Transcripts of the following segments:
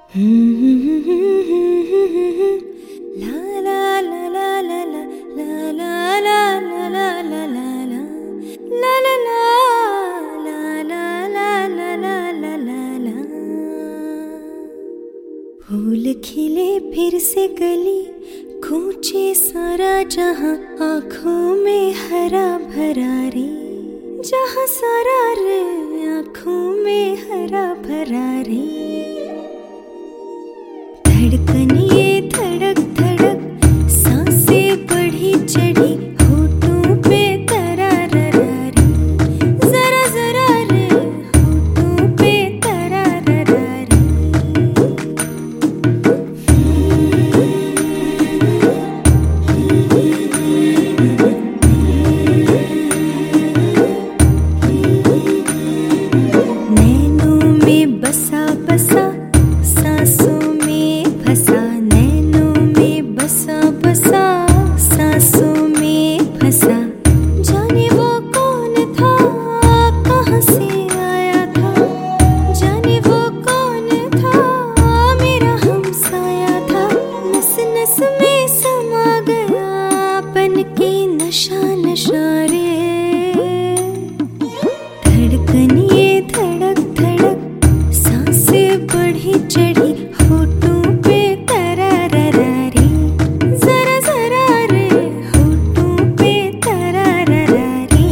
फूल खिले फिर से गली कूचे सारा जहां, आँखों में हरा भरा रे, जहां सारा रे आँखों में हरा भरा रे। धड़कन ये धड़क धड़क सांसें बढ़ी चढ़ी, होठों पे तरारा रे, जरा जरा रे होठों पे तरारा रे। नैनों में बसा बसा सांसों में फंसा, नैनों में बसा बसा सांसों में फंसा। जाने वो कौन था, कहाँ से आया था, जाने वो कौन था, मेरा हमसाया था। नस नस में समा गया पन के नशा नशा रे। धड़कन ये धड़क धड़क सांसें बढ़ी चढ़ी, होठों पे तरारा रे, जरा जरा रे होठों पे तरारा रे।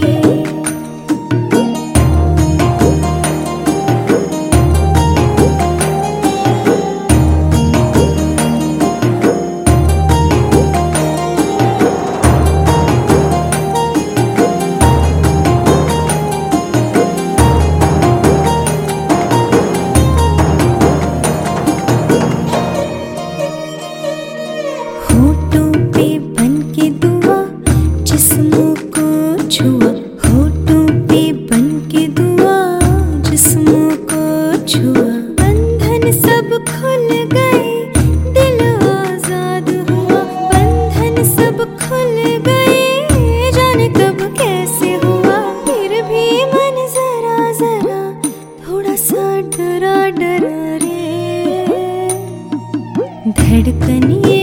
होठों पे बन के दुआ जिस्मों को छुआ, होठों पे बन के दुआ जिस्मों को छुआ। बंधन सब खुल गए, दिल आजाद हुआ, बंधन सब खुल गए, जाने कब कैसे हुआ। फिर भी मन जरा जरा थोड़ा सा डरा डरा रे। धड़कन